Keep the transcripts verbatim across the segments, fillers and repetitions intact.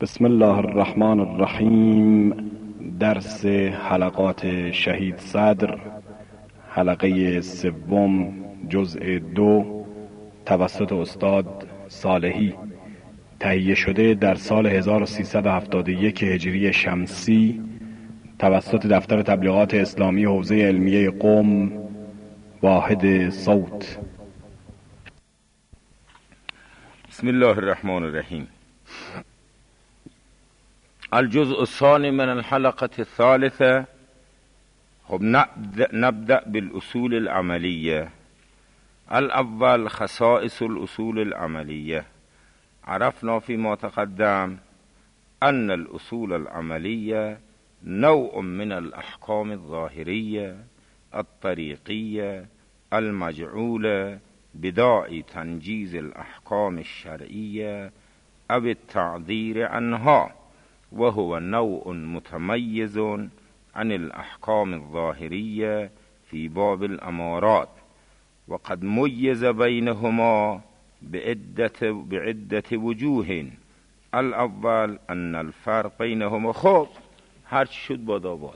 بسم الله الرحمن الرحیم. درس حلقات شهید صدر، حلقه سوم، جزء دو، توسط استاد صالحی، تهیه شده در سال هزار و سیصد و هفتاد و یک هجری شمسی توسط دفتر تبلیغات اسلامی حوزه علمیه قم، واحد صوت. بسم الله الرحمن الرحیم. الجزء الثاني من الحلقة الثالثة. خب نبدأ بالأصول العملية. الأول خصائص الأصول العملية. عرفنا فيما تقدم أن الأصول العملية نوع من الأحكام الظاهرية الطريقية المجعولة بداعي تنجيز الأحكام الشرعية أو التعذير عنها، وهو نوع متميز عن الأحكام الظاهرية في باب الأمارات، وقد ميز بينهما بعدة, بعدة وجوه. الأول أن الفرق بينهما خب هر چی شد باد آباد.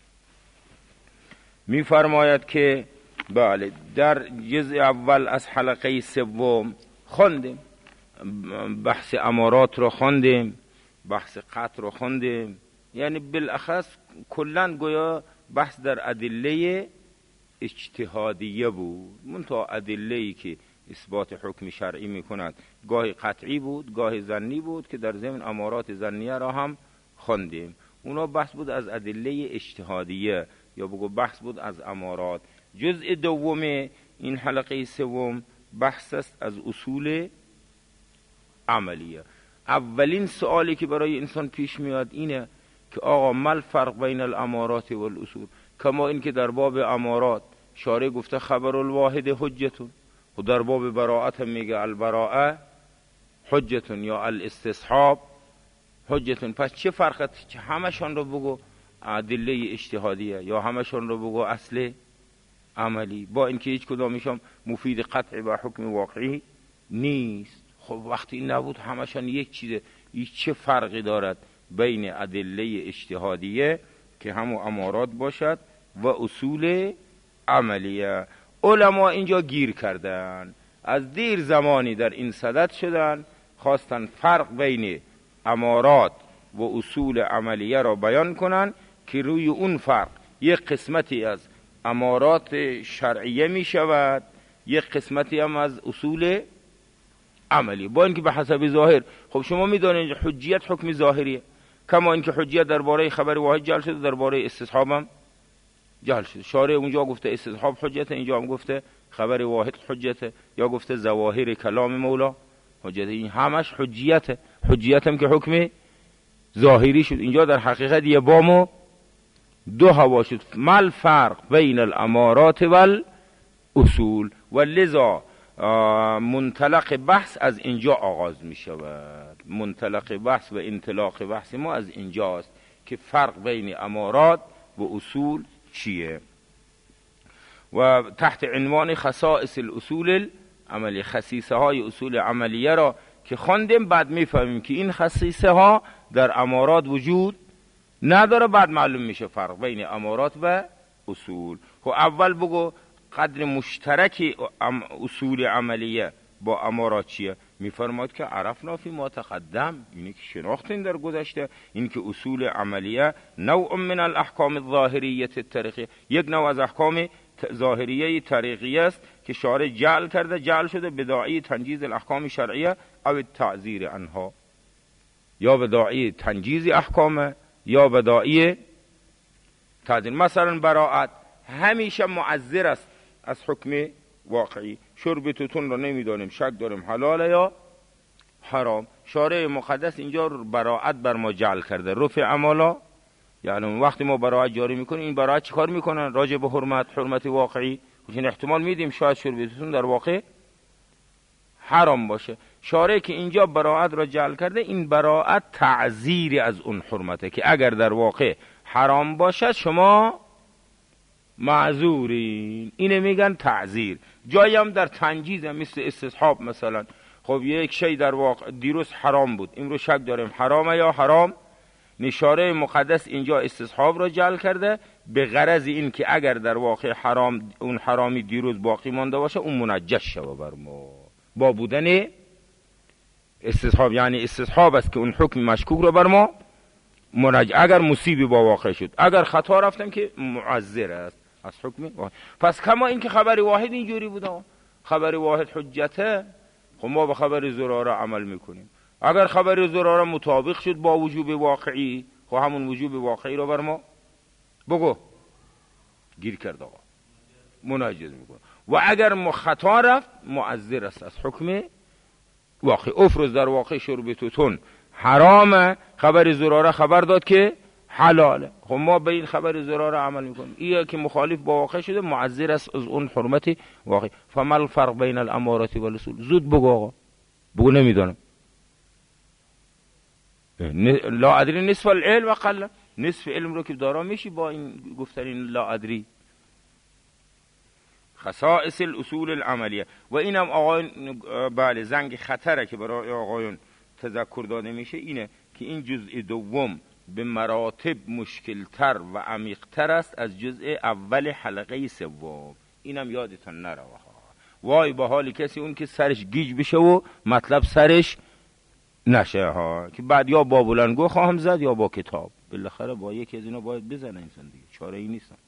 می فرماید که بله در جزء اول از حلقه سوم خواندیم، بحث امارات رو خواندیم، بحث قطع رو خواندیم، یعنی بالاخص کلن گویا بحث در ادله اجتهادیه بود. منتها ادله‌ای که اثبات حکم شرعی میکند گاهی قطعی بود، گاهی ظنی بود که در ضمن امارات ظنیه را هم خواندیم. اونا بحث بود از ادله اجتهادیه، یا بگو بحث بود از امارات. جزء دوم این حلقه سوم بحث است از اصول عملیه. اولین سوالی که برای انسان پیش میاد اینه که آقا مل فرق بین الامارات و الاصول، کما این که در باب امارات شارع گفته خبر الواحد حجتون، و در باب براءت میگه البراءه حجتون یا الاستصحاب حجتون. پس چه فرقت؟ همشان رو بگو ادله اجتهادیه یا همشان رو بگو اصل عملی، با اینکه هیچ کدامشان مفید قطع و حکم واقعی نیست. خب وقتی نبود همشان یک چیزه، این چه فرقی دارد بین ادله اجتهادیه که همو امارات باشد و اصول عملیه؟ علما اینجا گیر کردن، از دیر زمانی در این صدد شدن، خواستن فرق بین امارات و اصول عملیه را بیان کنن که روی اون فرق یک قسمتی از امارات شرعیه می شود، یک قسمتی هم از اصول عملی، با اینکه به حسب ظاهر. خب شما میدونید حجیت حکم ظاهریه، کما اینکه حجیت درباره خبر واحد جعل شده، درباره استصحاب هم جعل شده. شارع اونجا گفته استصحاب حجته، اینجا هم گفته خبر واحد حجته، یا گفته ظواهر کلام مولا حجته. این همش حجیته. حجیت هم که حکم ظاهری شد. اینجا در حقیقت یه بامو دو هوا شد. مل فرق بین الامارات و الاصول، و لذا منطلق بحث از اینجا آغاز می شود. منطلق بحث و انطلاق بحث ما از اینجاست که فرق بین امارات و اصول چیه. و تحت عنوان خصائص الاصول العملی، خصیصه های اصول عملیه را که خواندیم، بعد می فهمیم که این خصیصه ها در امارات وجود نداره. بعد معلوم میشه فرق بین امارات و اصول. خب اول بگو قدر مشترک اصول عملیه با امارات چیه؟ میفرماید که عرفنا فی ما تقدم، اینی که شناختین در گذشته، این که اصول عملیه نوع من الاحکام الظاهریه الطریقیه، یک نوع از احکام ظاهریه طریقیه است که شارع جعل کرده، جعل شده بداعی تنجیز الاحکام شرعیه او التعذیر عنها، یا بداعی تنجیز احکام یا بداعی تعذیر. مثلا براءت همیشه معذر است از حکم واقعی. شرب توتون رو نمیدانیم، شک داریم حلاله یا حرام، شارع مقدس اینجا براءت بر ما جعل کرده، رفع عمالا. یعنی وقتی ما براءت جاری میکنیم، این براءت چی کار میکنن؟ راجع به حرمت، حرمت واقعی. این احتمال میدیم شاید شرب توتون در واقع حرام باشه. شارع که اینجا براءت را جعل کرده، این براءت تعذیری از اون حرمته که اگر در واقع حرام باشد شما معذورین. اینه میگن تعذیر. جایی هم در تنجیز هم مثل استصحاب مثلا. خب یک شی در واقع دیروز حرام بود، امروز شک داریم حرامه یا حرام، نشاره مقدس اینجا استصحاب را جعل کرده به غرض این که اگر در واقع حرام اون حرامی دیروز باقی مانده باشه اون منجس شوه بر ما با بودن استصحاب. یعنی استصحاب است که اون حکم مشکوک رو بر ما منجس، اگر مصیبی با واقع شد، اگر خطا رفتم که معذر است از حکم واحد. پس کما این که خبر واحد اینجوری بوده، خبر واحد حجته، خب ما به خبر زراره عمل میکنیم. اگر خبر زراره مطابق شد با وجوب واقعی، خب همون وجوب واقعی رو بر ما بگو گیر کرد آقا منجز میکنه. و اگر ما خطا رفت معذر است از حکم واقعی. افرز در واقع شربتتون حرامه، خبر زراره خبر داد که حلاله، خب ما به این خبر زراره عمل میکنیم. این که مخالف با واقع شده معذر است از اون حرمت واقعی. فما الفرق بین الامارات و الاصول؟ زود بگو آقا، بگو نمیدونم. لا ادری نصف العلم و قل، نصف علم رو که دارا میشی با این گفتن لا ادری. خصائص الاصول العملیه و اینم آقایون بله زنگ خطره که برای آقایون تذکر داده میشه اینه که این جزء دوم به مراتب مشکلتر و عمیقتر است از جزء اول حلقه سوم. اینم یادتون نره. وای به حال کسی اون که سرش گیج بشه و مطلب سرش نشه ها، که بعد یا با بلندگو خواهم زد یا با کتاب. بالاخره با یکی از اینا باید بزنه انسان دیگه، چاره ای نیست.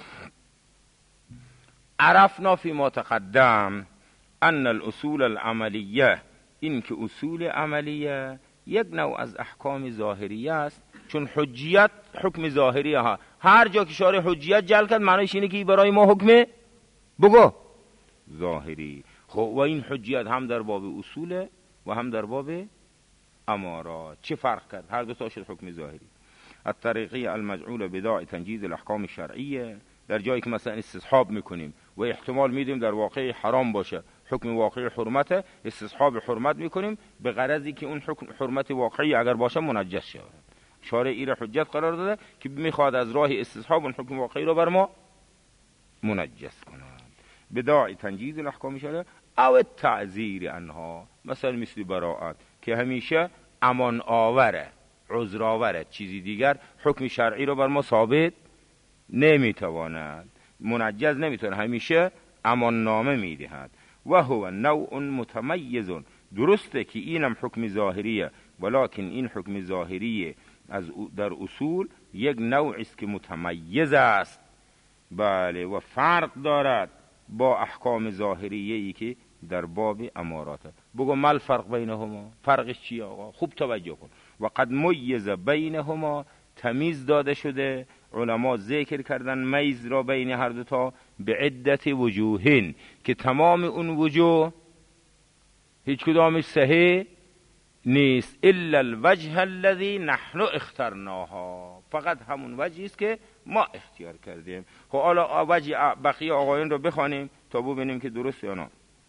عرفنا فی ما تقدم ان الاصول العملیه، این که اصول عملیه یک نوع از احکام ظاهریه است، چون حجیت حکم ظاهریه ها. هر جا که شارع حجیت جعل کرد معنیش اینه که برای ما حکم بگو ظاهری. خب و این حجیت هم در باب اصول و هم در باب امارات. چه فرق کرد؟ هر دو تا شد حکم ظاهری. الطریقه المجعول بداع تنجیز الاحکام الشرعیه، در جایی که مثلا استصحاب میکنیم و احتمال میدیم در واقع حرام باشه، حکم واقعی حرمت، استصحاب حرمت میکنیم به غرضی که اون حکم حرمت واقعی اگر باشه منجس شود. شارع این حجت قرار داده که میخواد از راه استصحاب اون حکم واقعی رو بر ما منجس کنه. بداع تنجیز الاحکام الشرعیه او تعذیر عنها، مثلا مثل براءت که همیشه امان آوره، عذر آوره، چیزی دیگر حکم شرعی رو بر ما ثابت نمیتواند، منجز نمیتونه، همیشه امان نامه میدهد. و هو نوع متمیز، درسته که اینم حکم ظاهریه، ولکن این حکم ظاهریه از در اصول یک نوع است که متمیز است، بله، و فرق دارد با احکام ظاهریه ای که در باب امارات. بگو مال فرق بینهما، فرقش چیه آقا؟ خوب توجه کن. و قد میز بینهما، تمیز داده شده، علما ذکر کردن میز را بین هر دو تا به عدت وجوهین، که تمام اون وجوه هیچ کدامش صحیح نیست، الا الوجه الذي نحن اخترناها، فقط همون وجهی است که ما اختیار کردیم. خب حالا وجه بقیه آقایان رو بخوانیم تا ببینیم که درست یا نه.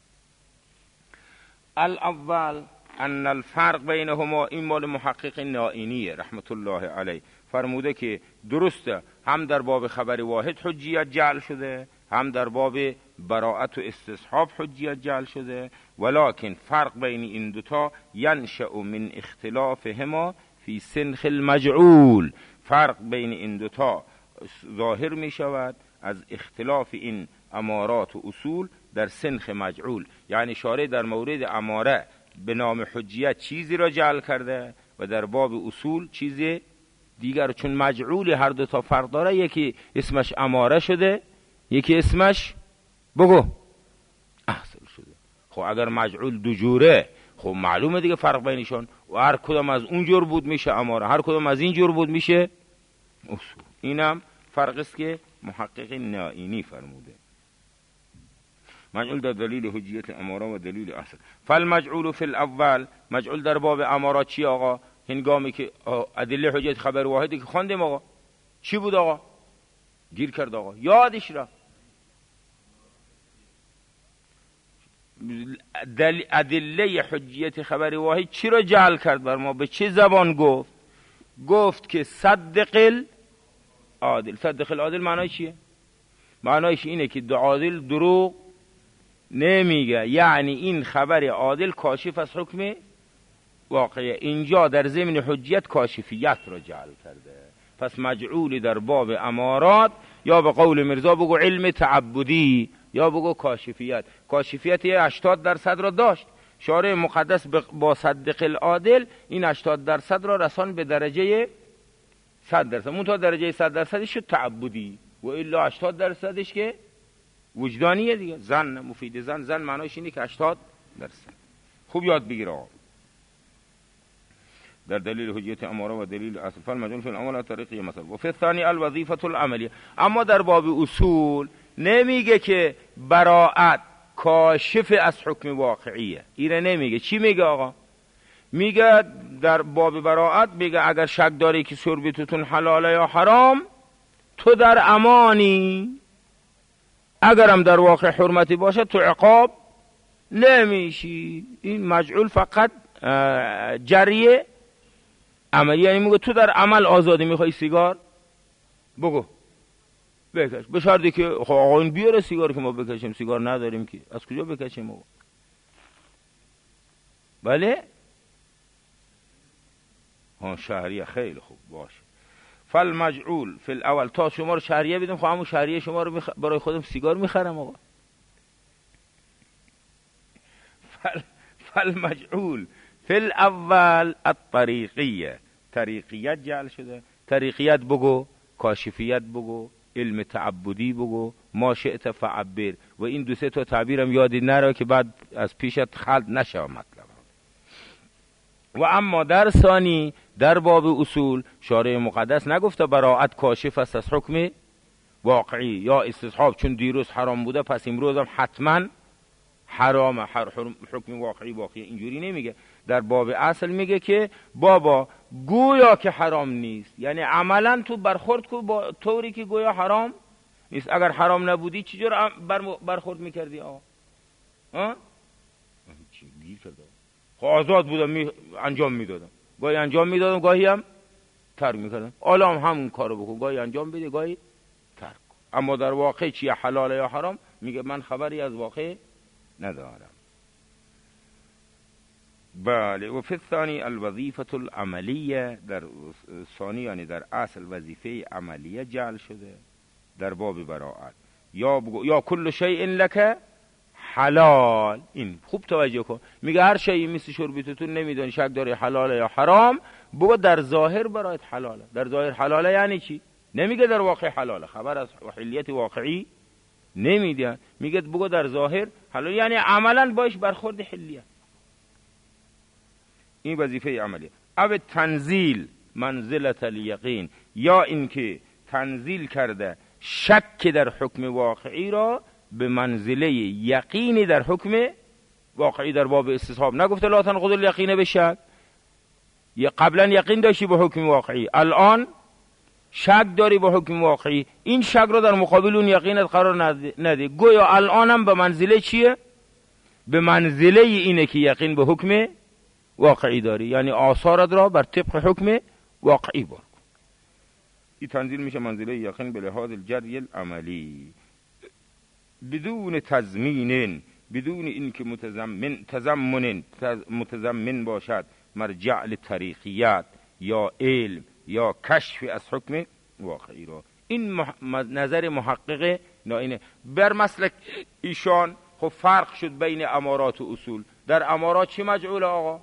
الاول ان الفرق بینهما، این مال محقق نائینیه رحمت الله علیه، فرموده که درسته هم در باب خبر واحد حجیت جعل شده، هم در باب براءت و استصحاب حجیت جعل شده، ولکن فرق بین این دوتا ینشأ من اختلافهما فی سنخ المجعول، فرق بین این دوتا ظاهر می شود از اختلاف این امارات و اصول در سنخ مجعول. یعنی شارع در مورد اماره به نام حجیت چیزی را جعل کرده و در باب اصول چیزی دیگر، چون مجعول هر دو تا فرق داره، یکی اسمش اماره شده، یکی اسمش بگو احسن شده. خب اگر مجعول دو جوره، خب معلومه دیگه فرق بینشون، و هر کدام از اون جور بود میشه اماره، هر کدام از این جور بود میشه اصول. اینم فرق است که محقق نائینی فرموده. مجعول در دلیل حجیت اماره و دلیل اصل. فالمجعول فی الاول، مجعول در باب امارات چی آقا؟ هنگامی که ادله حجیت خبر واحدی که خواندیم آقا چی بود آقا؟ گیر کرد آقا، یادش رفت. ادله حجیت خبر واحد چی رو جعل کرد بر ما؟ به چه زبان گفت؟ گفت که صدق العادل. صدق العادل معنای چیه؟ معنایش اینه که دو عادل دروغ نمیگه. یعنی این خبر عادل کاشف از حکم واقعی، اینجا در ضمن حجیت کاشفیت را جعل کرده. پس مجعول در باب امارات یا به قول مرزا بگو علم تعبدی یا بگو کاشفیت. کاشفیت هشتاد درصد را داشت، شارع مقدس با صدق العادل این هشتاد درصد را رسان به درجه صد درصد. اون تا درجه صد درصدش شد تعبدی، و الا هشتاد درصدش که وجدانیه دیگه. زن مفید زن، زن معناش اینه که هشتاد درصد. خوب یاد بگیر در دلیل حجیت اماره و دلیل اصل فل مجال فی الامر طریقی مثلا. و فی الثانی الوظیفه العملیه. اما در باب اصول نمیگه که براءت کاشف از حکم واقعیه، ایره نمیگه. چی میگه آقا؟ میگه در باب براءت میگه اگر شک داری که شربتتون حلاله یا حرام تو در امانی، اگرم در واقع حرمتی باشه تو عقاب نمیشی. این مجعول فقط جریه عملی، یعنی میگه تو در عمل آزادی. میخوای سیگار بگو بکش، به شرطی که خب آقا این بیاره سیگار که ما بکشیم، سیگار نداریم که از کجا بکشیم آقا؟ بله ها شهریه، خیلی خوب باشه. فل مجعول فی الاول تا شما رو شهریه بدیم، خب همون شهریه شما رو بخ... برای خودم سیگار میخرم آقا. فل فل مجعول فی الاول الطریقیه، طریقیت جعل شده. طریقیت بگو، کاشفیت بگو، علم تعبدی بگو، ما شئت فعبر. و این دو سه تا تعبیرم یادی نره که بعد از پیشت خلط نشه مطلب. و اما در ثانی در باب اصول شارع مقدس نگفته براءت کاشف است از حکم واقعی یا استصحاب، چون دیروز حرام بوده پس امروز هم حتما حرام. حکم واقعی واقعی اینجوری نمیگه. در باب اصل میگه که بابا گویا که حرام نیست، یعنی عملا تو برخورد کو با طوری که گویا حرام نیست. اگر حرام نبودی چجور برخورد میکردی آقا؟ ها؟ چی گیر کرده؟ خب آزاد بودم می انجام میدادم، گاهی انجام میدادم گاهی هم ترک میکردم. حالا هم همون کارو بکن، گاهی انجام بده گاهی ترک. اما در واقع چیه حلال یا حرام میگه من خبری از واقع ندارم. بله. و فی الثانی الوظیفه العملیه، در ثانی یعنی در اصل وظیفه عملیه جعل شده در باب براءت. یا بگو یا کل شیء لک حلال. این خوب توجه کن، میگه هر شیء مثل شربتتون نمیدونی شک داری حلاله یا حرام، بگو در ظاهر برایت حلاله. در ظاهر حلاله یعنی چی؟ نمیگه در واقع حلاله، خبر از حلیت واقعی نمیده، میگه بگو در ظاهر حلال، یعنی عملا باش برخورد حلیت. این وظیفه عملیه. او تنزیل منزلت الیقین، یا اینکه تنزیل کرده شک در حکم واقعی را به منزله یقینی در حکم واقعی. در باب استصحاب نگفته لا تنقض الیقین بشک، یا قبلا یقین داشتی به حکم واقعی، الان شک داری به حکم واقعی، این شک را در مقابل اون یقینت قرار نده. گویا الانم به منزله چیه؟ به منزله اینه که یقین به حکم واقعی داری، یعنی آثارت را بر طبق حکم واقعی بار. این تنزیل میشه منزله یقین به لحاظ الجری العملی بدون تضمین، بدون اینکه متضمن تضمن متضمن باشد مرجع لطریقیت یا علم یا کشف از حکم واقعی را. این مح... نظر محقق ناینه بر مسلک ایشان. خب فرق شد بین امارات و اصول. در امارات چی مجعول آقا؟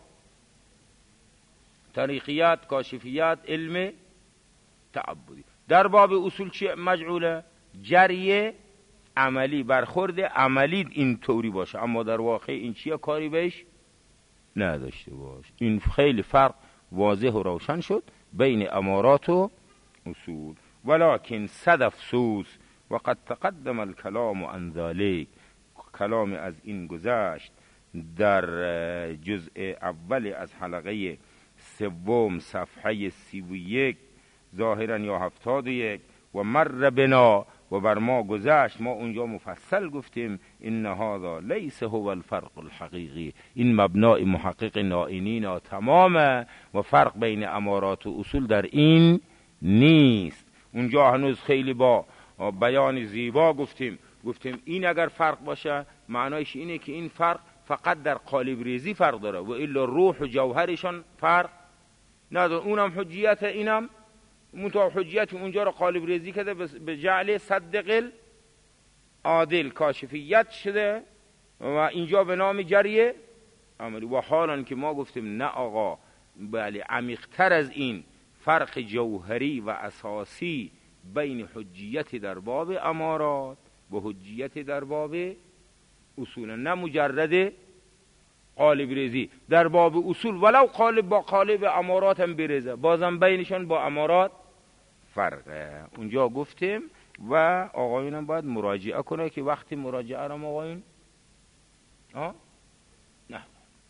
طریقیت، کاشفیت، علم تعبدی. در باب اصول چی مجعوله؟ جریه عملی، برخورد عملی این طوری باشه، اما در واقع این چیه کاری بهش نداشته باش. این خیلی فرق واضح و روشن شد بین امارات و اصول. ولكن صد افسوس وقد تقدم الكلام عن ذلك، کلام از این گذشت در جزء اول از حلقه سوم صفحه سی و یک ظاهرا یا هفتاد و یک. و مر بنا، و بر ما گذشت، ما اونجا مفصل گفتیم ان هذا لیس هو الفرق الحقیقی، این مبنای محقق نائینی تمامه و فرق بین امارات و اصول در این نیست. اونجا هنوز خیلی با بیان زیبا گفتیم گفتیم این اگر فرق باشه معنایش اینه که این فرق فقط در قالب ریزی فرق داره و الا روح و جوهرشان فرق نداره. اونم حجیت، اینم منتها حجیت اونجا رو قالب ریزی کرده به جعل صدق عادل کاشفیت شده و اینجا به نام جریه عملی. و حالا که ما گفتیم نه آقا، بله عمیق‌تر از این فرق جوهری و اساسی بین حجیت در باب امارات و حجیت در باب اصول، نه مجرد قالب ریزی. در باب اصول ولو قالب با قالب امارات هم بریزه، بازم بینشان با امارات فرقه. اونجا گفتیم و آقایونم باید مراجعه کنه که وقتی مراجعه را آقایون آه؟ نه.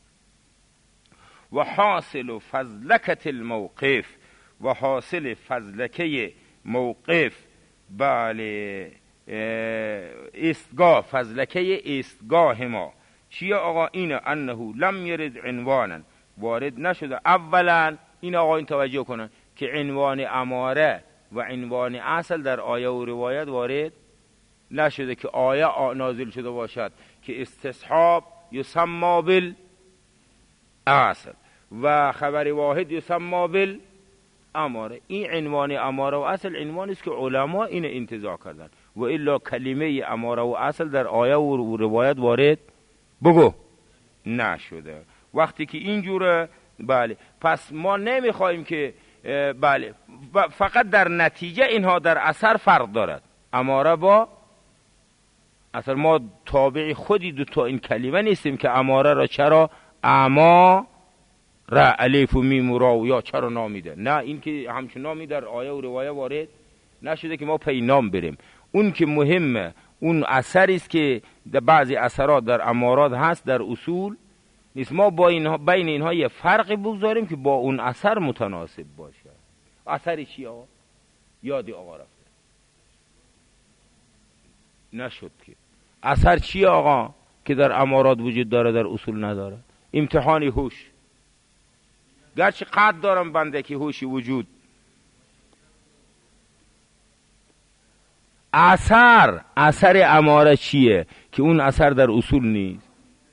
و حاصل فضلکت الموقف، و حاصل فضلکه موقف، بله استگاه، فضلکه استگاه ما چیه آقا؟ اینه انه لم یرد عنوانا، وارد نشده. اولا این آقایون توجه کنن که عنوان اماره و عنوان اصل در آیه و روایت وارد نشده که آیه نازل شده باشد که استصحاب یسمى بالاصل و خبر واحد یسمى بالاماره. این عنوان اماره و اصل عنوانی است که علما این انتزاع کردن و الا کلمه اماره و اصل در آیه و روایت وارد بگو نشده. وقتی که اینجوره بله پس ما نمیخوایم که بله فقط در نتیجه اینها در اثر فرق دارد، اماره با اثر. ما تابع خودی دو تا این کلمه نیستیم که اماره را چرا اما را الف و میم و را یا چرا نامیده، نه این که همچون نامی در آیه و روایه وارد نشده که ما پی نام بریم. اون که مهمه اون اثری است که در بعضی اثرات در امارات هست در اصول نیست. ما با اینها بین اینها یه فرقی بگذاریم که با اون اثر متناسب باشه. اثری چی آقا؟ یادی آقا رفته نشد که اثر چی آقا که در امارات وجود داره در اصول نداره؟ امتحانی هوش. گرچه قد دارم بنده که هوشی وجود، اثر اثر اماره چیه که اون اثر در اصول نیست؟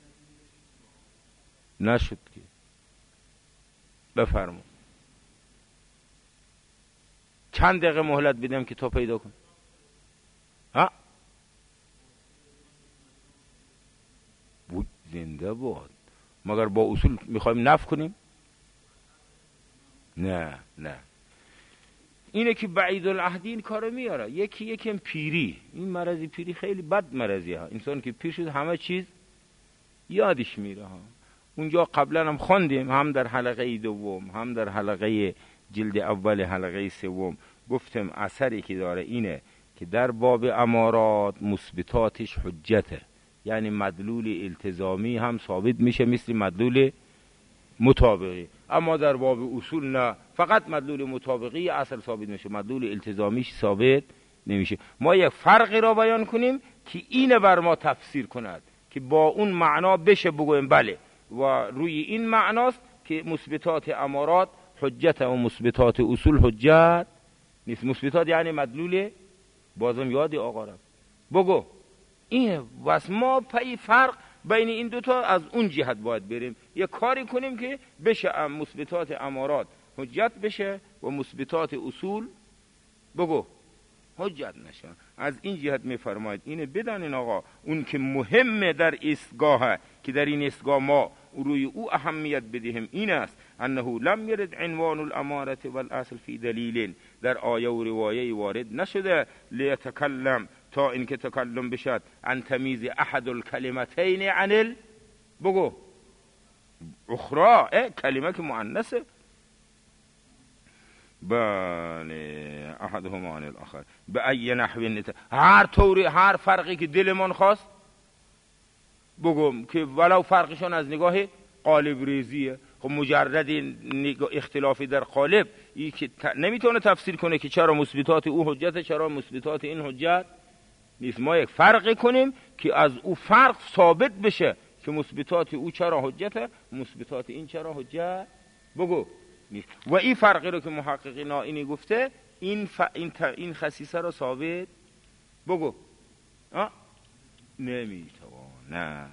نشد که. بفرمون چند دقیقه مهلت بدم که تو پیدا کن. ها بود زنده بود. مگر با اصول میخوایم نفی کنیم؟ نه نه، اینه که بعید العهدی این کارو میاره. یکی یکم پیری، این مرضی پیری خیلی بد مرضی ها. انسان که پیر شد همه چیز یادش میره ها. اونجا قبلا هم خواندیم، هم در حلقه دوم هم در حلقه جلد اول حلقه سوم گفتم اثری که داره اینه که در باب امارات مثبتاتش حجته، یعنی مدلول التزامی هم ثابت میشه مثل مدلول مطابقی. اما در باب اصول نه، فقط مدلول مطابقی اصل ثابت میشه، مدلول التزامیش ثابت نمیشه. ما یک فرقی را بیان کنیم که اینه بر ما تفسیر کند که با اون معنا بشه بگویم بله و روی این معناست که مثبتات امارات حجت و مثبتات اصول حجت نیست. مثبتات یعنی مدلول، بازم یادی آقا رفت بگو اینه. بس ما پی فرق بین این دوتا از اون جهت باید بریم، یه کاری کنیم که بشه مثبتات امارات حجت بشه و مثبتات اصول بگو حجت نشن. از این جهت میفرماید اینه بدانین آقا اون که مهمه در استگاه که در این استگاه ما روی او اهمیت بدهیم این است انه لم یرد عنوان الامارة والاصل فی دلیل، در آیه و روایه وارد نشده لیتکلم تا اینکه تکلم بشد عن تمیز احد الکلمتین عن ال بگو اخرى، کلمه که مؤنثه بله احدهما عن الاخر به ای نحو نت، هر طوری هر فرقی که دلمون خواست بگم که ولو فرقشون از نگاه قالب ریزیه. خب مجرد اختلافی در قالب ای که نمیتونه تفسیر کنه که چرا مثبتات او حجت چرا مثبتات این حجت نیست. ما یک فرقی کنیم که از او فرق ثابت بشه که مثبتات او چرا حجت مثبتات این چرا حجت بگو نیست. و این فرقی رو که محقق نائینی گفته این ف... این, ت... این خصیصه رو ثابت بگو نمیتواند.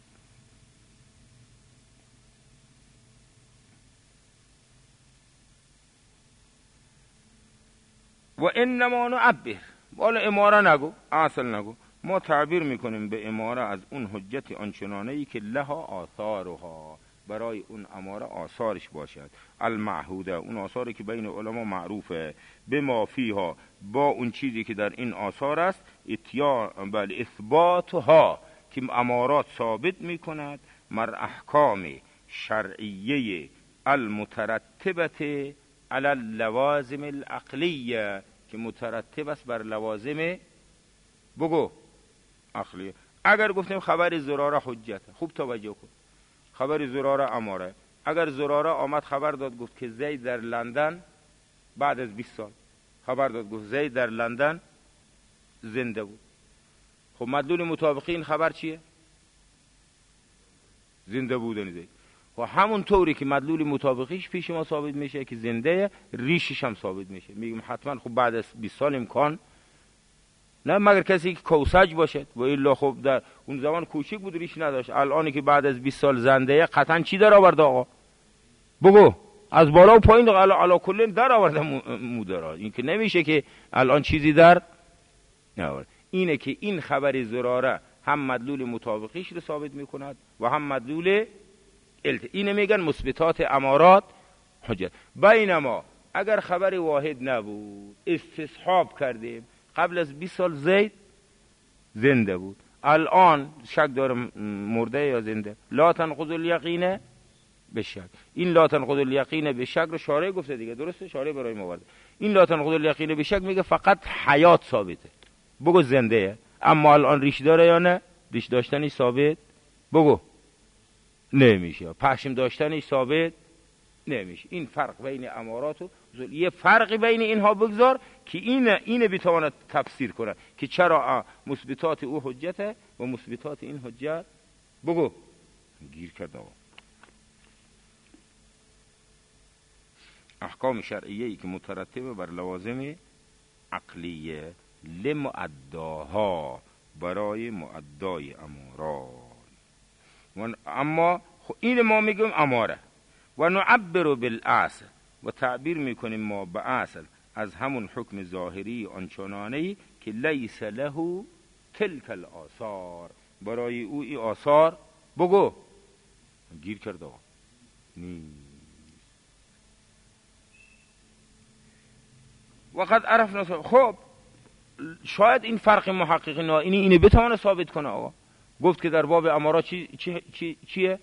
و انما نعبر، والا اماره نگو، اصل نگو، ما تعبیر میکنیم به اماره از اون حجت آنچنانه ای که لها آثارها، برای اون اماره آثارش باشد، المعهوده، اون آثاری که بین علما معروفه، به ما فیها، با اون چیزی که در این آثار است، اتیان بل اثباتها، که امارات ثابت میکند مر احکام شرعیه المترتبت علی اللوازم العقلیه، که مترتب است بر لوازم بگو عقلیه. اگر گفتیم خبر زراره حجت، خوب توجه کن، خبر زراره اماره، اگر زراره آمد خبر داد گفت که زید در لندن بعد از بیست سال خبر داد گفت زید در لندن زنده بود، خب مدلول مطابقی این خبر چیه؟ زنده بودن زید. و همون طوری که مدلول مطابقیش پیش ما ثابت میشه که زنده، ریشش هم ثابت میشه. میگیم حتما خب بعد از بیست سال امکان نه، مگر کسی که کوسج باشد، و الا خب در اون زمان کوچیک بود ریش نداشت. الانی که بعد از بیست سال زنده، قطعا چی در آورده آقا؟ بگو، از بالا و پایین علا, علا کلین در آورده مودرها. این که نمیشه که الان چیزی در نآورد. اینه که این خبر زراره هم مدلول مطابقیش رو ثابت میکند و هم مدلول الت... اینه میگن مثبتات امارات حجت. بینما اگر خبر واحد نبود، استصحاب کردیم قبل از بیست سال زید زنده بود، الان شک دارم مرده یا زنده، لا تنقض الیقین به شک. این لا تنقض الیقین به شک رو شارع گفته دیگه، درسته؟ شارع برای ما ورده. این لا تنقض الیقین به شک میگه فقط حیات ثابته، بگو زنده، اما الان ریش داره یا نه؟ ریش داشتنی ثابت بگو نمیشه، پشم داشتنی ثابت نمیشه. این فرق بین امارات و زل... یه فرقی بین اینها بگذار که این اینه بتواند تفسیر کنه که چرا مثبتات او حجته و مثبتات این حجت بگو گیر کرده. احکام شرعیه‌ای که مترتبه بر لوازم عقلیه، لمعداها، برای معدای امارات. اما این ما میگیم اماره. و نعبر بالاصل، و تعبیر میکنیم ما به اصل از همون حکم ظاهری آنچنانه‌ای که لیس له تلک الاثار، برای او ای آثار بگو گیر کرده نیست. وقد عرفنا، خب شاید این فرق محقق نه اینی اینه بتونه ثابت کنه. آقا گفت که در باب امارات چی چی چی چیه؟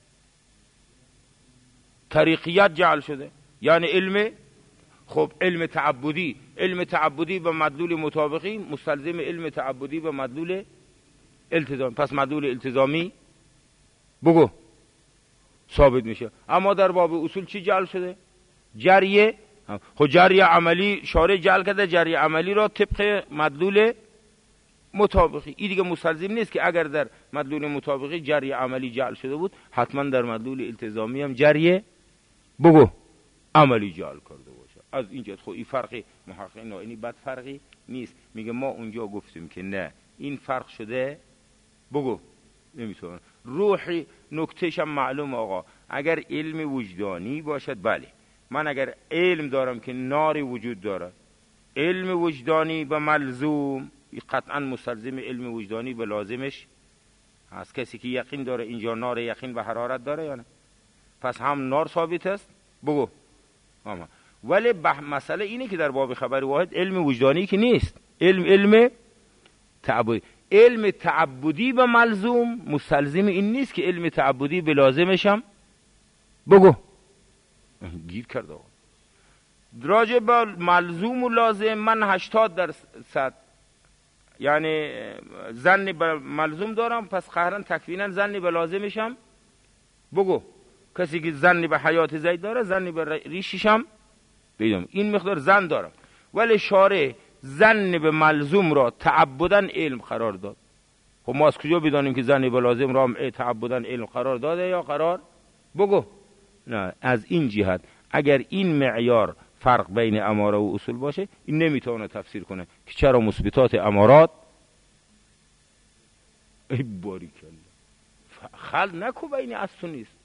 طریقیت جعل شده، یعنی علم، خب علم تعبدی، علم تعبدی به مدلول مطابقی مستلزم علم تعبدی به مدلول التزامی، پس مدلول التزامی بگو ثابت میشه. اما در باب اصول چی جعل شده؟ جریه. خب جری عملی شارع جعل کرده، جری عملی را طبق مدلول مطابقی. این دیگه مستلزم نیست که اگر در مدلول مطابقی جری عملی جعل شده بود، حتما در مدلول التزامی هم جری بگو عملی جعل کرده باشه. از اینجا خب این فرقی محقق نه اینی بد فرقی نیست. میگه ما اونجا گفتیم که نه این فرق شده بگو نمیتونه. روحی نکتهش هم معلوم آقا، اگر علم وجدانی باشد بله، من اگر علم دارم که ناری وجود داره، علم وجدانی به ملزوم قطعا مستلزم علم وجدانی به لازمش هست. کسی که یقین داره اینجا نار یقین و حرارت داره یا نه، پس هم نار ثابت است بگو. اما ولی مسئله اینه که در باب خبر واحد علم وجدانی که نیست، علم علم تعبدی. علم تعبدی به ملزوم مستلزم این نیست که علم تعبدی به لازمش هم بگو گیر کرده. راجع به ملزوم و لازم من هشتاد درصد یعنی ظنی به ملزوم دارم، پس قهرن تکوینا ظنی به لازمش هم بگو. کسی که ظنی به حیات زید داره، ظنی به ریشش هم بیدم، این مقدار ظن دارم. ولی شارع ظن به ملزوم را تعبداً علم قرار داد. خب ما از کجا بدانیم که ظنی به لازم را تعبداً علم قرار داده یا قرار بگو نه؟ از این جهت اگر این معیار فرق بین اماره و اصول باشه، این نمیتونه تفسیر کنه که چرا مثبتات امارات ای باریکلا، خلط نکو بین است و نیست.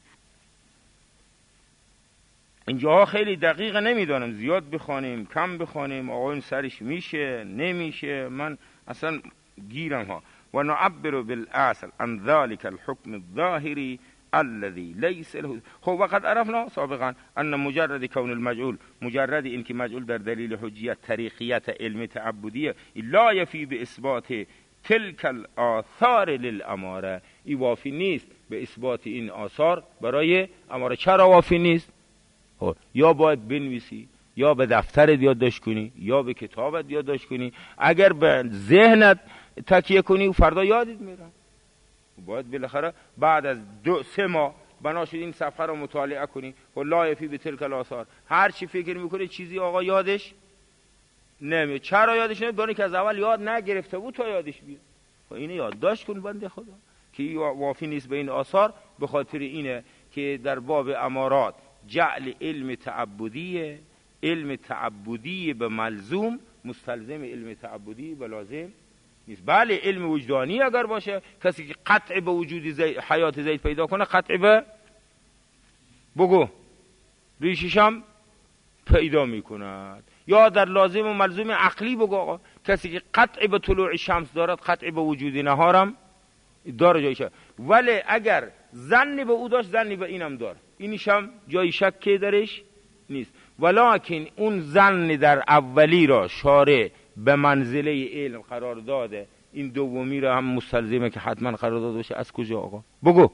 اینجاها خیلی دقیق نمیدانم، زیاد بخوانیم کم بخوانیم، آقا این سرش میشه نمیشه، من اصلا گیرم ها. و نعبر بالاصل عن ذلك الحكم الظاهری الذي ليس له. خب وقد عرفنا سابقا ان مجرد کون المجعول، مجرد این که مجعول در دلیل حجیت طریقیت علم تعبدیه، لا یفی به اثبات تلك الاثار للاماره، ای وافی نیست به اثبات این آثار برای اماره. چرا وافی نیست؟ یا باید بنویسی، یا به دفترت یادداشت کنی، یا به کتابت یادداشت کنی. اگر به ذهنت تکیه کنی و فردا یادت میره. باید بالاخره بعد از دو سه ماه بنا شد این صفحه رو مطالعه کنی و لا یفی به تلک الاثار. هر چی فکر میکنه چیزی آقا یادش نمیاد. چرا یادش نمیاد؟ برای که از اول یاد نگرفته بود تا یادش بیاد. خب اینو یادداشت کن بنده خدا که وافی نیست به این آثار. به خاطر اینه که در باب امارات جعل علم تعبدی، علم تعبدی به ملزوم مستلزم علم تعبدی به لازم نیست. بله علم وجدانی اگر باشه، کسی که قطع به وجود زید، حیات زید پیدا کنه، قطع به بگو ریشش هم پیدا میکند. یا در لازم و ملزوم عقلی بگو آقا، کسی که قطع به طلوع شمس دارد قطع به وجود نهارم داره جایشه. ولی اگر ظنی به او داشت ظنی به اینم داره، اینیش هم جای شک درش نیست. ولکن اون ظن در اولی را شارع به منزله علم قرار داده، این دومی را هم مستلزمه که حتما قرار داده باشه. از کجا آقا؟ بگو.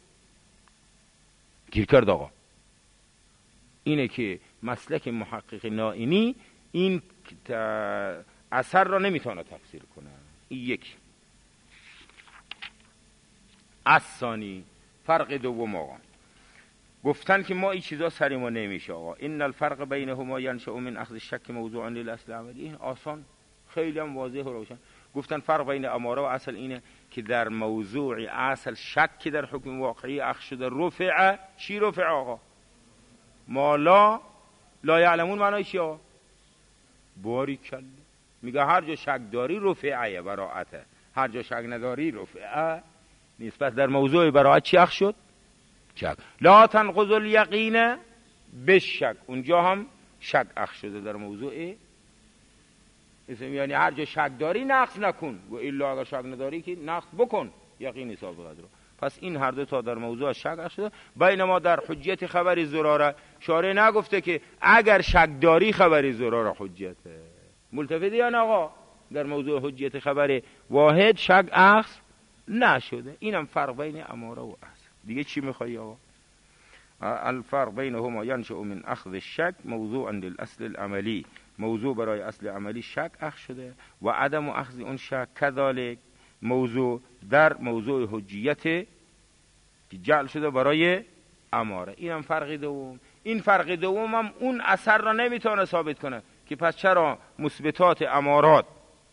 گیر کرد آقا. اینه که مسلک محقق نائینی این اثر را نمیتونه تفسیر کنه. این یک. الثانی، فرق دوم آقا، گفتن که ما این چیزا سری ما نمیشه آقا. ان الفرق بینهما ينشأ من اخذ الشک موضوعا للاصل عملی. این آسان خیلی هم واضح و روشن. گفتن فرق بین اماره و اصل اینه که در موضوع اصل شک در حکم واقعی اخذ شده، رفع. چی رفع آقا؟ ما لا لا یعلمون. معنی چی آقا؟ باریکلا. میگه هر جا شک داری رفعه براءته، هر جا شک نداری رفعه نیست. پس در موضوع براءت چی اخذ شد؟ شک. لا تنقض الیقین بالشک، اونجا هم شک اخذ شده در موضوع اسم. یعنی هر جا شک داری نقص نکن، و الا اگر شک نداری که نقص بکن یقین حساب قدر. پس این هر دو تا در موضوع شک اخذ شده. بینما در حجیت خبر ضراره شارع نگفته که اگر شک داری خبر ضراره حجته. ملتفتی یا نه آقا؟ در موضوع حجیت خبر واحد شک اخذ نشده. اینم فرق بین اماره و اصل. دیگه چی میخوای آقا؟ الفرق بینهما ينشأ من اخذ الشک موضوعا للاصل العملی. موضوع برای اصل عملی شک اخذ شده و عدم اخذ اون شک کذالک موضوع در موضوع حجیت که جعل شده برای اماره. اینم فرق دوم. این فرق دوم هم اون اثر را نمیتونه ثابت کنه که پس چرا مثبتات امارات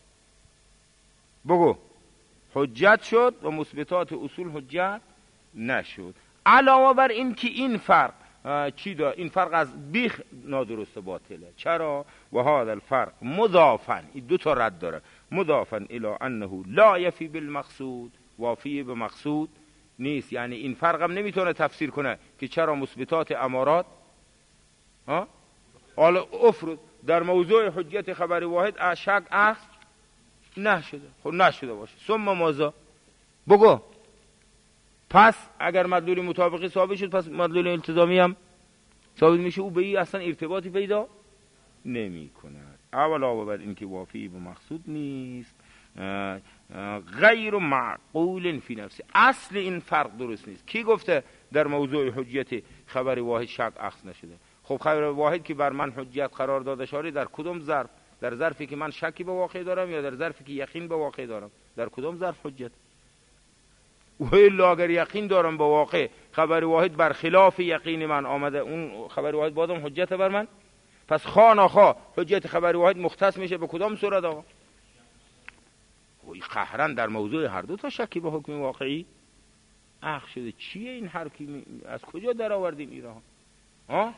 بگو حجت شد و مثبتات اصول حجت نشد. علاوه بر این که این فرق چی داره؟ این فرق از بیخ نادرست باطله. چرا؟ و هذا الفرق مضافا، این دو تا رد داره، مضافا الی انه لا یفی بالمقصود، وافی به مقصود نیست. یعنی این فرق هم نمیتونه تفسیر کنه که چرا مثبتات امارات ها حالا افرض در موضوع حجیت خبر واحد شک اخذ نشده. خب نشده باشه، ثم ماذا؟ بگو. پس اگر مدلول مطابقی ثابت شد، پس مدلول التزامی هم ثابت میشه. او به این اصلا ارتباطی پیدا نمی کند. اولا بر این که وافی به مقصود نیست، غیر معقول فی نفسه. اصل این فرق درست نیست. کی گفته در موضوع حجیت خبر واحد شک اخذ نشده؟ خب خبر واحد که بر من حجیت قرار داده شده در کدوم ظرف؟ در ظرفی که من شکی به واقع دارم یا در ظرفی که یقین به واقع دارم؟ در کدوم ظرف حجت؟ و الا اگر یقین دارم به واقع، خبر واحد بر خلاف یقین من آمده، اون خبر واحد بازم حجت بر من. پس خواه نخواه حجت خبر واحد مختص میشه به کدام صورت آقا؟ وی قهرن در موضوع هر دو تا شکی به حکم واقعی اخذ شده. چیه این حرفی؟ از کجا در آوردین اینا ها؟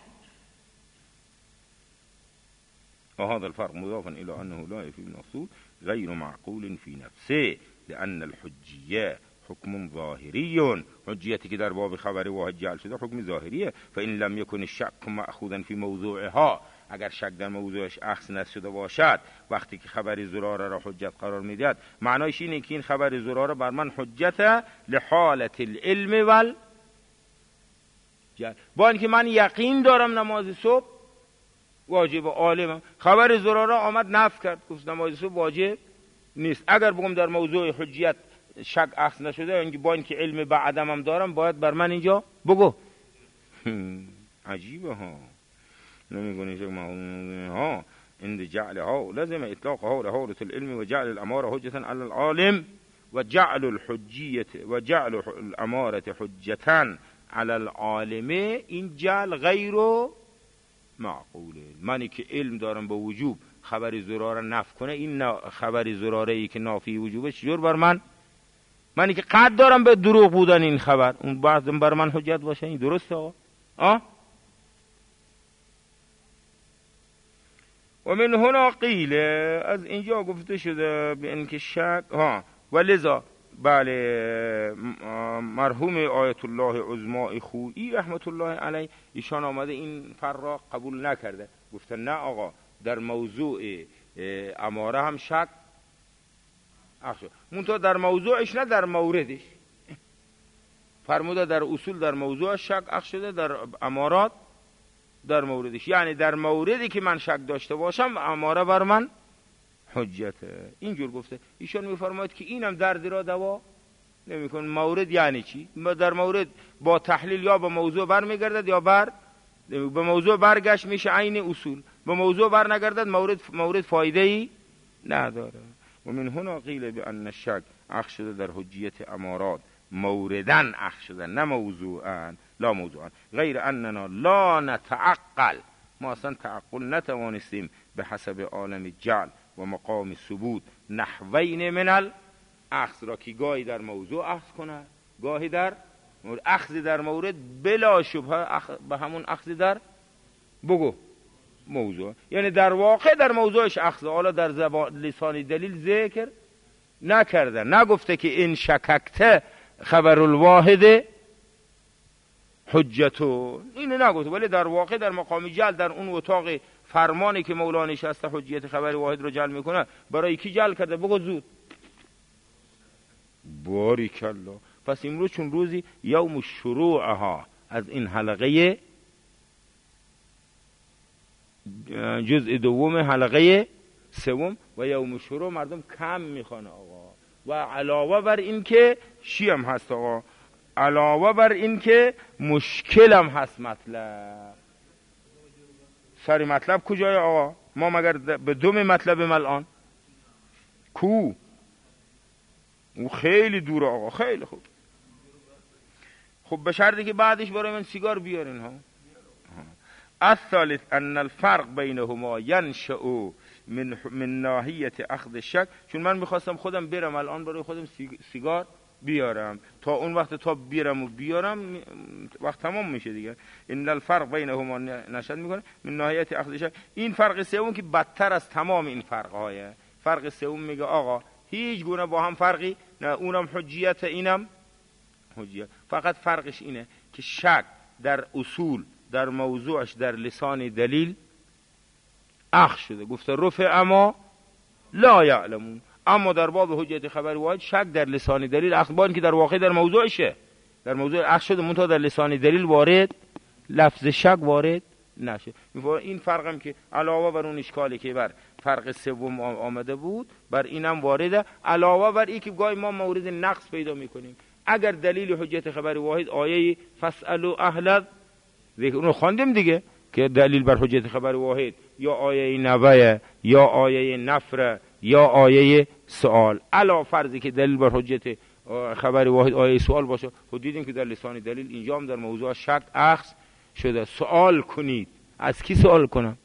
و هذا الفرق مضافا الى انه لا يفي بالمقصود غير معقول في نفسه. لأن الحجیه حکم ظاهری، حجیتی که در باب خبر واحد جعل شده حکم ظاهریه. فإن لم يكن الشك مأخوذا في موضوعها، اگر شک در موضوعش اخذ نشده باشد وقتی که خبر زراره را حجت قرار میدهد، معنایش اینه که این خبر زراره بر من حجت لحالت العلم وال جل. با اینکه من یقین دارم نماز صبح واجب، عالمم، خبر زراره آمد نفی کرد، گفت نماز صبح واجب نیست. اگر بگم در موضوع حجیت شک اخذ نشده، اینکه با اینکه علم بعدم هم دارم، باید بر من اینجا بگو. عجیبه ها، نمیگونی شک ها عند جعلها لازم اطلاقها لحالة العلم و جعل الاماره حجتا علی العالم و جعل الحجیت و جعل الاماره حجتا علی العالم. این جعل غیر معقوله. منی که علم دارم به وجوب خبر زراره نفی کنه، این خبر زراره ای که نافی وجوبه چجور بر من، منی که قد دارم به دروغ بودن این خبر، اون بعد بر من حجت باشه؟ این درسته آقا؟ آه؟ و من هنا قیل، از اینجا گفته شده به اینکه شک ها و لذا بله مرحوم آیت الله عظما خویی رحمت الله علیه ایشان آمده این فر را قبول نکرده، گفته نه آقا در موضوع اماره هم شک اخشو، منتها در موضوعش نه در موردش. فرموده در اصول در موضوع شک اخ شده، در امارات در موردش، یعنی در موردی که من شک داشته باشم اماره بر من حجته. اینجور گفته. ایشان میفرماید که اینم دردی را دوا نمیکن. مورد یعنی چی؟ در مورد با تحلیل یا به موضوع بر میگردد یا بر به موضوع برگشت میشه عین اصول، به موضوع بر نگردد مورد مورد فایده ای نداره. و من هنا قیل بأن الشک اخ شده در حجیت امارات موردن اخ شده، نه موضوعا، لا موضوعا، غیر اننا لا نتعقل، ما اصلا تعقل نتوانستیم به حسب عالم جعل و مقام ثبوت نحوین من الاخذ را، که گاهی در موضوع اخذ کنه گاهی در مورد. اخذ در مورد بلا شبه اخ... به همون اخذ در بگو موضوع، یعنی در واقع در موضوعش اخذ، حالا در زبان لسان دلیل ذکر نکرده، نگفته که این شککته خبر الواحد حجتو، اینو نگفته، ولی در واقع در مقام جل در اون اتاق فرمانی که مولا نشسته حجیت خبر واحد رو جل میکنه، برای کی جل کرده؟ بگو زود. باریکالله. پس امروز چون روزی یوم شروعها از این حلقه جزء دوم حلقه سوم و یوم شروع مردم کم میخوانه آقا. و علاوه بر این که شیعم هست آقا، علاوه بر این که مشکلم هست مطلب. سری مطلب کجای آقا؟ ما مگر به دوم مطلب الان کو؟ او خیلی دوره آقا، خیلی خوب. خب به شرطی که بعدش برای من سیگار بیارین ها. الثالث ان الفرق بینهما ينشأ من من ناحیت اخذ شک. چون من میخواستم خودم برم الان برای خودم سیگار بیارم، تا اون وقت تا بیارم و بیارم وقت تمام میشه دیگه. ان الفرق بینهما نشأ میکنه من ناحیت اخذ شک. این فرق سوم که بدتر از تمام این فرق‌های. فرق سوم میگه آقا هیچ گونه با هم فرقی نه، اونم حجیت اینم حجیت، فقط فرقش اینه که شک در اصول در موضوعش در لسان دلیل اخذ شده، گفته رفع اما لا یعلمون، اما در باب حجیت خبر واحد شک در لسان دلیل اخذ، با اینکه در واقع در موضوعشه، در موضوع اخذ شده، منتها در لسان دلیل وارد لفظ شک وارد نشه. این فرقم که علاوه بر اون اشکالی که بر فرق سوم آمده بود بر اینم وارده، علاوه بر این که گاهی ما مورد نقص پیدا میکنیم. اگر دلیل حجیت خبر واحد آیه فاسألوا اهل ذکر اون رو خواندیم دیگه، که دلیل بر حجیت خبر واحد یا آیه نبی یا آیه نفر یا آیه سوال، علا فرضی که دلیل بر حجیت خبر واحد آیه سوال باشه. خود دیدیم که در لسان دلیل اینجا هم در موضوع شک اخذ شده. سوال کنید. از کی سوال کنم؟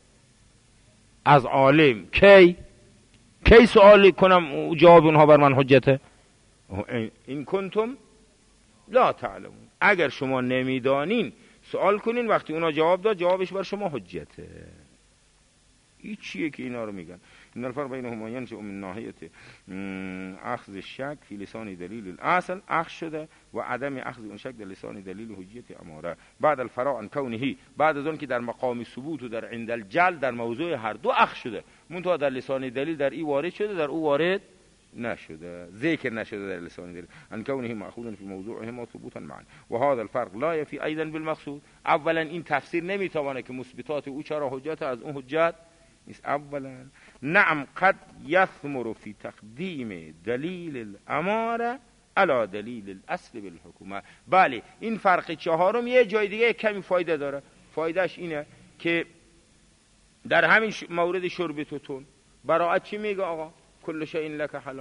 از عالم. کی کی سوال کنم جواب اونها بر من حجته؟ این کنتم لا تعلمون، اگر شما نمیدانین سوال کنین، وقتی اونا جواب داد جوابش بر شما حجته. این چیه که اینا رو میگن؟ این الفرق بینهما ینشأ من ناحیه اخذ الشک فی لسان دلیل الاصل اخذ شده و عدم اخذ اون شک در لسان دلیل حجیت اماره بعد الفراغ عن کونه، بعد از اون که در مقام ثبوت و در عند الجل در موضوع هر دو اخذ شده، منتها در لسان دلیل در این وارد شده در او وارد نشده، ذکر نشده در لسان دلیل ان کونه مأخوذ فی موضوعهما ثبوتا معا و هذا الفرق لا یفی ایضا بالمقصود. اولا این تفسیر نمیتونه که مثبتات او چرا حجت از اون حجت نیست. اولا نعم قد یثمر فی تقدیم دلیل الاماره علی دلیل الاصل بالحکومه. بله این فرق چهارم یه جای دیگه کمی فایده داره. فایدهش اینه که در همین مورد شرب توتون براءت چی میگه آقا؟ کل شیء لک حلال.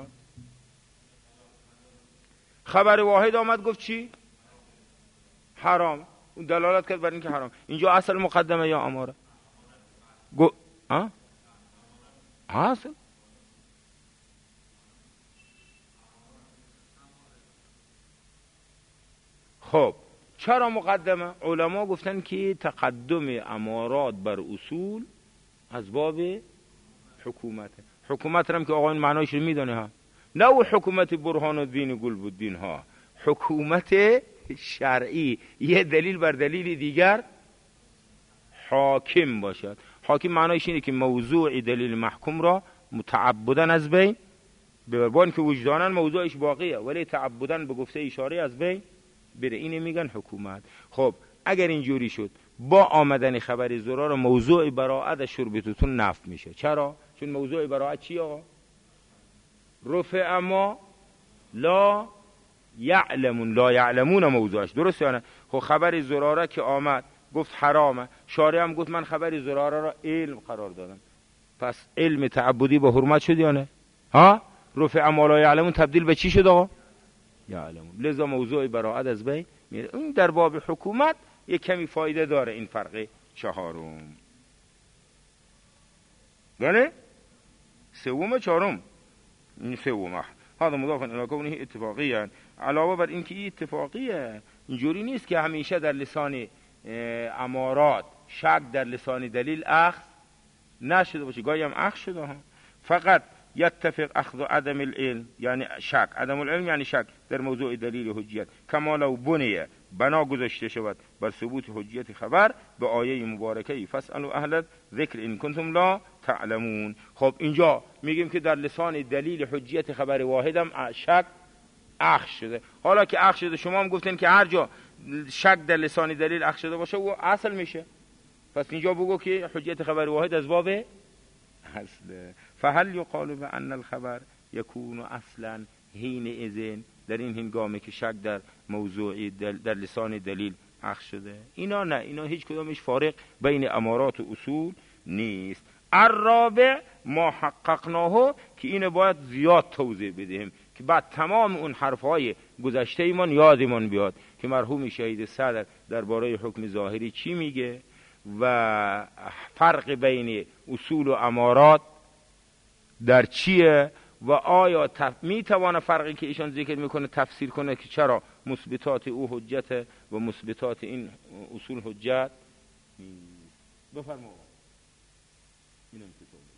خبر واحد آمد گفت چی؟ حرام. اون دلالت کرد بر این که حرام. اینجا اصل مقدمه یا اماره؟ گو ها؟ اصل خب چرا مقدمه؟ علما گفتن که تقدم امارات بر اصول از باب حکومته. حکومت هم که آقا این معنایش رو میدونه ها، نه او حکومت برهان الدین گلبدین ها، حکومت شرعی یه دلیل بر دلیل دیگر حاکم باشد. حاکم معنایش اینه که موضوع دلیل محکوم را متعبدن از بین ببربان که وجدانن موضوعش باقیه ولی تعبدن به گفته اشاره از بین بره، اینه میگن حکومت. خب اگر اینجوری شد با آمدن خبر زرار موضوع براءت شرب توتون نفی میشه. چرا؟ چون موضوع براءت چی آقا؟ رفع ما لا یعلمون، لا یعلمون موضوعش، درست یا نه؟ خب خبر زراره که آمد گفت حرامه، شارع هم گفت من خبر زراره را علم قرار دادم، پس علم تعبدی با حرمت شد یا نه؟ ها؟ رفع ما لا یعلمون تبدیل به چی شد آقا؟ یعلمون. لذا موضوع براءت از بین میره. این در باب حکومت یک کمی فایده داره این فرق چهارم. بله؟ سوم چهارم. این سوم هذا مضاف الی کونه اتفاقیه. علاوه بر اینکه این اتفاقیه، اینجوری نیست که همیشه در لسان امارات شک در لسان دلیل اخذ نشده باشه، گاهی هم اخذ شده ها. فقط یتفق اخذ عدم العلم یعنی شک، عدم العلم یعنی شک در موضوع دلیل حجیت، کما لو بنیه بنا گذاشته شود بر ثبوت حجیت خبر به آیه مبارکه فاسألوا اهل ذکر ان کنتم لا تعلمون. خب اینجا میگیم که در لسان دلیل حجیت خبر واحدم شک اخذ شده. حالا که اخذ شده شما هم گفتین که هر جا شک در لسان دلیل اخذ شده باشه او اصل میشه، پس اینجا بگو که حجیت خبر واحد از باب اصل. فهل یقال بان الخبر یکون اصلا حین اذن، در این هنگامی که شک در موضوع دل در لسان دلیل اخذ شده. اینا نه، اینا هیچ کدامش فارق بین امارات و اصول نیست. الرابع ما حققناه که اینو باید زیاد توضیح بدیم که بعد تمام اون حرفهای گذشته ایمان یادمون بیاد که مرحوم شهید صدر درباره حکم ظاهری چی میگه و فرق بین اصول و امارات در چیه و آیا تف... میتوانه فرقی که ایشان ذکر میکنه تفسیر کنه که چرا مثبتات او حجت و مثبتات این اصول حجت. بفرمایید. اینم